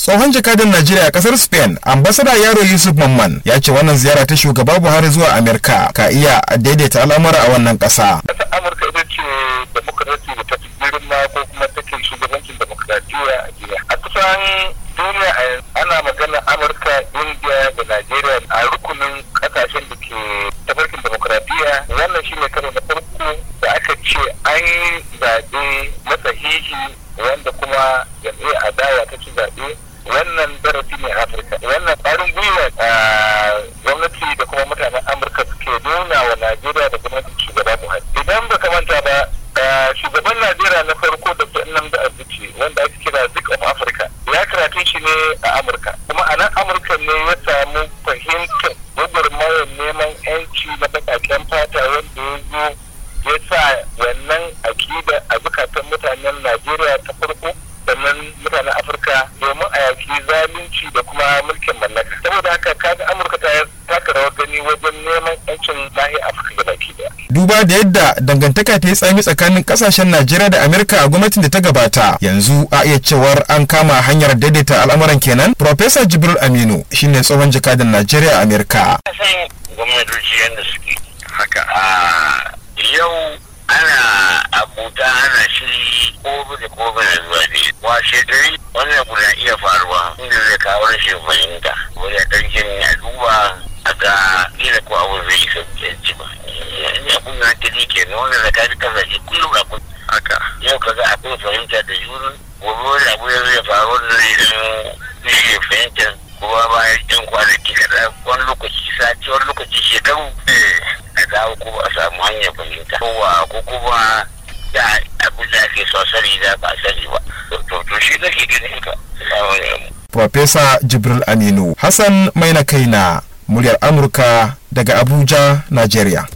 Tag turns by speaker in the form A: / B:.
A: Tsohon jakadan Najeriya a kasar Spain, ambasada Yaro Yusuf Mamman ya ce wannan ziyara ta shugaba Buhari zuwa Amerika ka iya daidaita al'amura a wannan ƙasa.
B: Ƙasar Amurka ita ce demokrasi da ta fi girma ko kuma take shugabancin demokradiyya a duniya. A kusan duniya ana magana Amurka, India da Najeriya a rukunin ƙasashen da ke tafarkin demokradiyya. Wannan shi ne karo na farko da aka ce an yi zaɓe masahihi wanda kuma jam'iyyar adawa ta ci zaɓe. Wannan darasi ne a Afirka. Wannan ƙwarin gwiwa gwamnati da kuma mutanen Amurka suke nuna wa Najeriya da gwamnatin shugaba Buhari. Idan ba manta ba, shugaban Najeriya na farko da Nnamdi Azikiwe wanda ake kira Zik of Africa ya karatun shi ne a Amurka. Kuma a nan Amurka ne ya samu fahimtar gwagwarmayar neman 'yanci na baƙaƙen fata wanda ya zo ya sa wannan aƙida a zukatan mutanen Najeriya ta farko sannan mutanen Afirka domin a yaki zalunci da kuma mulkin mallaka. Saboda haka kaga Amurka ta taka rawar gani wajen neman 'yancin nahiyar Afirka gabaki daya.
A: Duba da yadda dangantaka ta yi tsami tsakanin kasashen Najeriya da Amerika a gwamnatin da ta gabata, yanzu a iya cewar an kama hanyar daidaita al'amuran kenan. Professor Jibril Aminu shine tsohon jakadan Najeriya a Amerika.
C: Kasan gwamnatoci yadda suke haka yau ana abuta ana shiri ko da zuwa ne washe gari wannan abu na iya faruwa inda zai kawo rashin fahimta wani a ɗan jini a duba a ga gina ko abu zai yi sauƙi ba ya kuna hankali ke na wannan da ka fi kasashe kullum akwai haka yau ka ga akwai fahimta da juna gobe wani abu ya zai faru da zai fahimta kuma bayan yan kwanaki kaɗan wani lokaci sati wani lokaci shekaru a dawo ko a samu hanyar fahimta ko kuma da abin da ake so sani da ba sani ba to shi nake ganin ka.
A: Professor Jibril Aminu, Hassan Maina Kaina, muryar Amurka daga Abuja, Najeriya.